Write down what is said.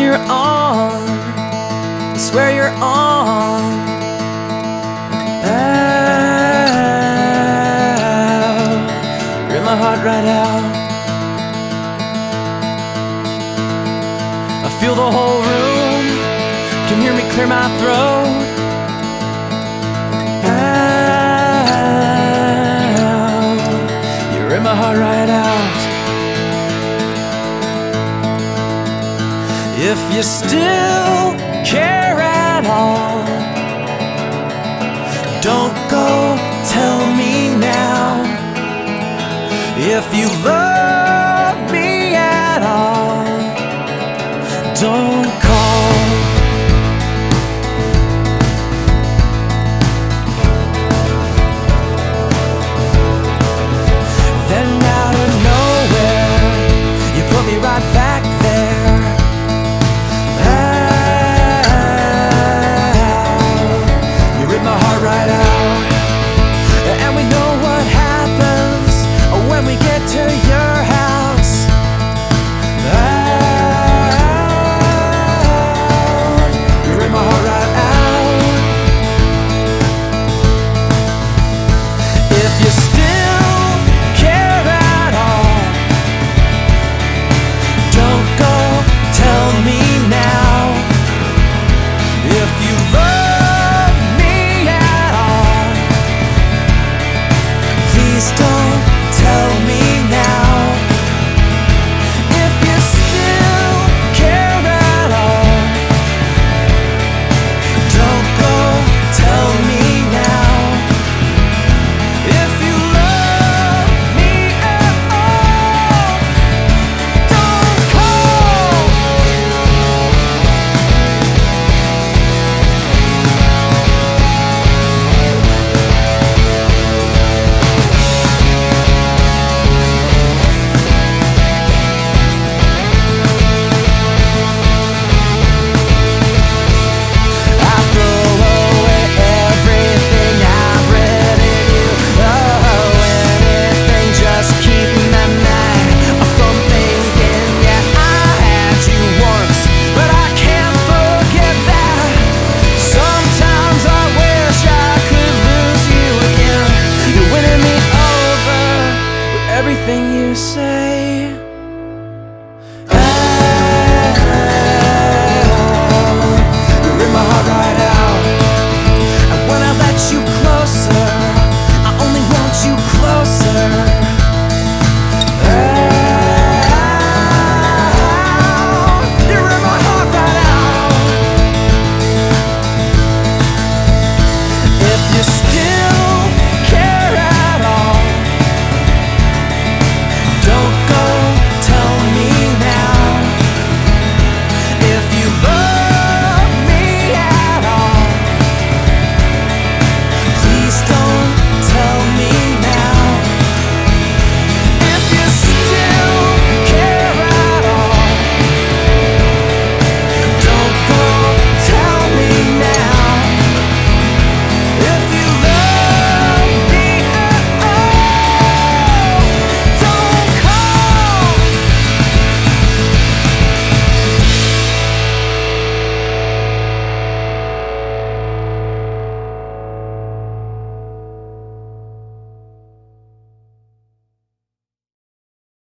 you're on, I swear you're on. Rip my heart right out. I feel the whole room, can hear me clear my throat. You rip my heart right out. If you still care at all, don't go tell me now. If you love me at all, don't call. Then out of nowhere, you put me right back there. You rip my heart right out. And we know what happens when we get to your house. You rip my heart right out. If you still care at all, don't go tell me now. If you love me at all, please don't tell me now. If you still care at all, don't go tell me now. If you love me at all, don't call. Everything you say.